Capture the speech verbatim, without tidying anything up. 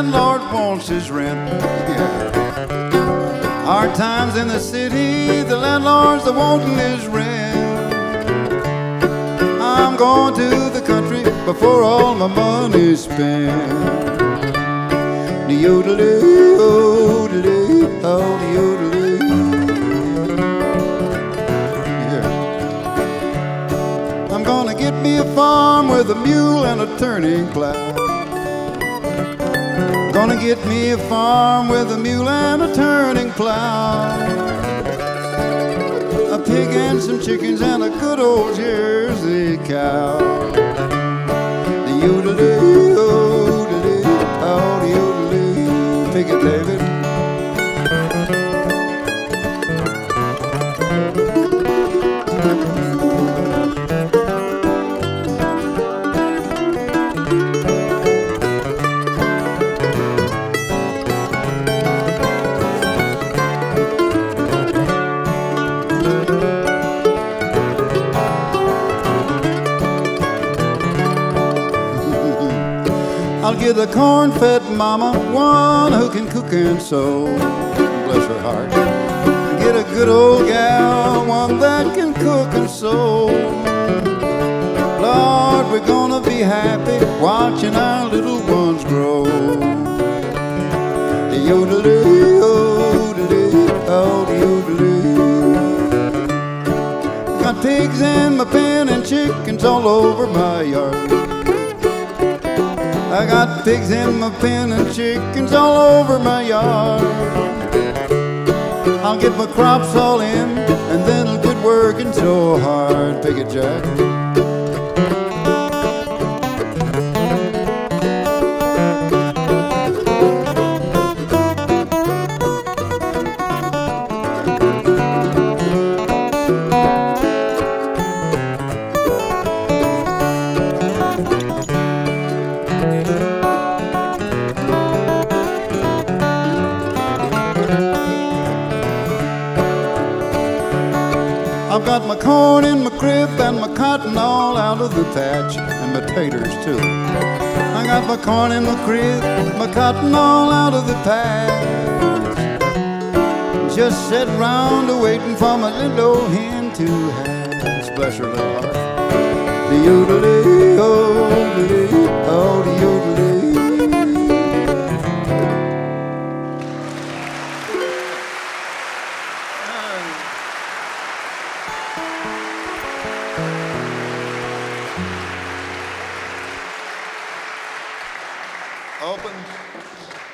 landlord wants his rent. Yeah. Hard times in the city, the landlord's the wanting his rent. I'm going to the country before all my money's spent. De-yodeloo, oh-de-doo, oh-de-yodeloo. Yeah. I'm gonna get me a farm with a mule and a turning plow. Gonna get me a farm with a mule and a turning plow. A pig and some chickens and a good old Jersey cow. De-yodeloo, oh-de-doo, oh-de-yodeloo. Pick it, David. I'll get a corn-fed mama, one who can cook and sew, bless her heart. Get a good old gal, one that can cook and sew. Lord, we're gonna be happy watching our little ones grow. De-yodeloo, oh-de-doo, oh-de-yodeloo. Got pigs in my pen and chickens all over my yard. I got pigs in my pen and chickens all over my yard. I'll get my crops all in and then I'll quit working so hard. Pick it, Jack. I've got my corn in my crib and my cotton all out of the patch, and my taters too. I got my corn in my crib, my cotton all out of the patch. Just sit round a waiting for my little old hen to hatch. Bless her little heart. De-yodeloo, oh-de-doo, oh-de-yodeloo. Open.